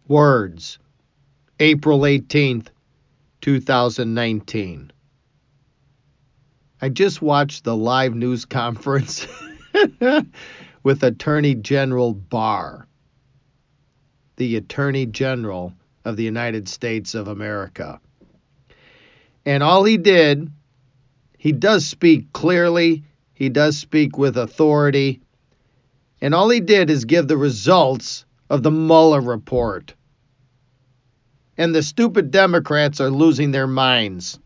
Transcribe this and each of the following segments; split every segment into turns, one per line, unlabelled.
Words, April 18th, 2019. I just watched the live news conference with Attorney General Barr, the Attorney General of the United States of America. And all he did, he does speak clearly, he does speak with authority, and all he did is give the results of the Mueller report. And the stupid Democrats are losing their minds.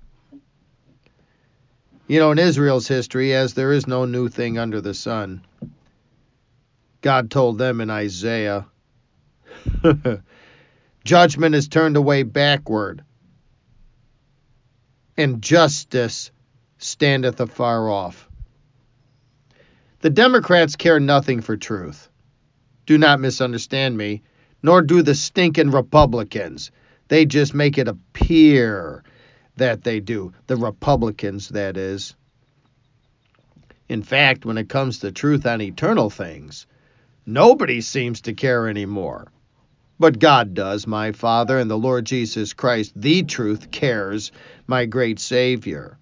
You know, in Israel's history, as there is no new thing under the sun, God told them in Isaiah, judgment is turned away backward, and justice standeth afar off. The Democrats care nothing for truth. Do not misunderstand me, nor do the stinking Republicans. They just make it appear that they do. The Republicans, that is. In fact, when it comes to truth on eternal things, nobody seems to care anymore. But God does, my Father, and the Lord Jesus Christ, the truth, cares, my great Savior.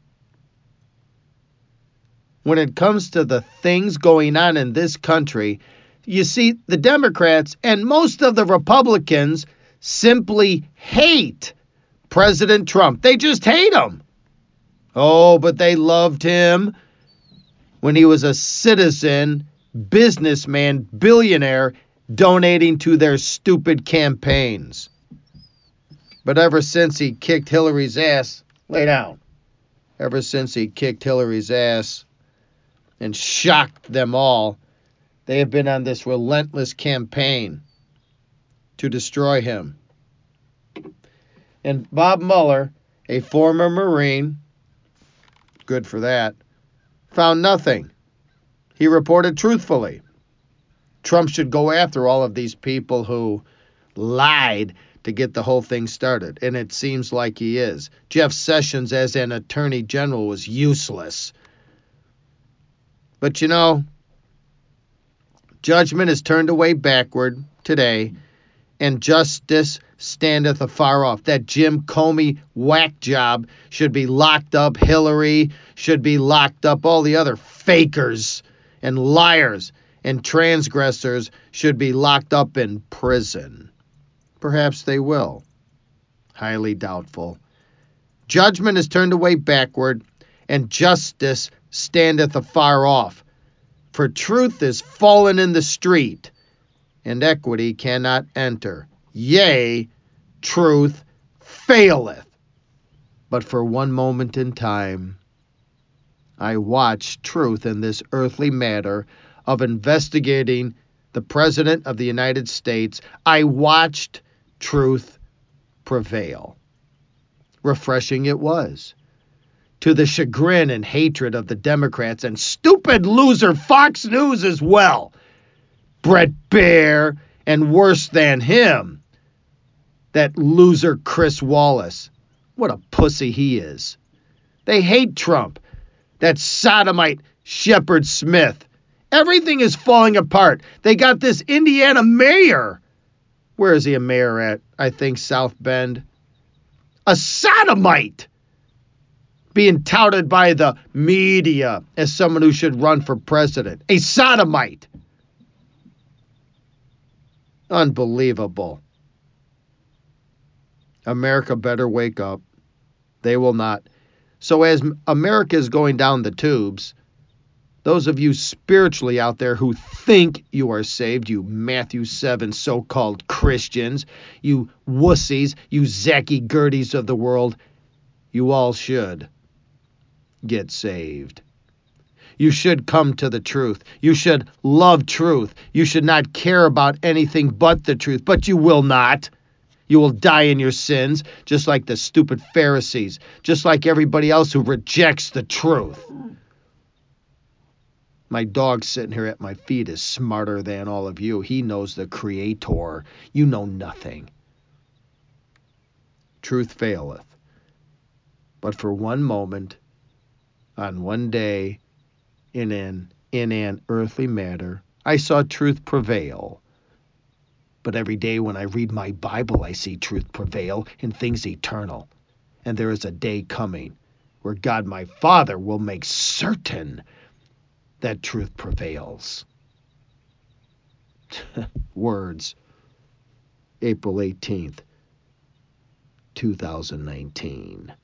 When it comes to the things going on in this country, you see, the Democrats and most of the Republicans simply hate President Trump. They just hate him. Oh, but they loved him when he was a citizen, businessman, billionaire, donating to their stupid campaigns. But ever since he kicked Hillary's ass, lay down. Ever since he kicked Hillary's ass and shocked them all, they have been on this relentless campaign to destroy him. And Bob Mueller, a former Marine, good for that, found nothing. He reported truthfully. Trump should go after all of these people who lied to get the whole thing started, and it seems like he is. Jeff Sessions as an attorney general was useless. But you know, judgment is turned away backward today, and justice standeth afar off. That Jim Comey whack job should be locked up. Hillary should be locked up. All the other fakers and liars and transgressors should be locked up in prison. Perhaps they will. Highly doubtful. Judgment is turned away backward, and justice standeth afar off. For truth is fallen in the street, and equity cannot enter. Yea, truth faileth. But for one moment in time, I watched truth in this earthly matter of investigating the President of the United States. I watched truth prevail. Refreshing it was. To the chagrin and hatred of the Democrats and stupid loser Fox News as well. Brett Baier, and worse than him, that loser Chris Wallace. What a pussy he is. They hate Trump. That sodomite Shepard Smith. Everything is falling apart. They got this Indiana mayor. Where is he a mayor at? I think South Bend. A sodomite. Being touted by the media as someone who should run for president. A sodomite. Unbelievable. America better wake up. They will not. So as America is going down the tubes, those of you spiritually out there who think you are saved, you Matthew 7 so-called Christians, you wussies, you Zacky Gerties of the world, you all should get saved. You should come to the truth. You should love truth. You should not care about anything but the truth, but you will not. You will die in your sins, just like the stupid Pharisees, just like everybody else who rejects the truth. My dog sitting here at my feet is smarter than all of you. He knows the Creator. You know nothing. Truth faileth. But for one moment, on one day, in an earthly matter, I saw truth prevail. But every day when I read my Bible, I see truth prevail in things eternal. And there is a day coming where God my Father will make certain that truth prevails. Words, April 18th, 2019.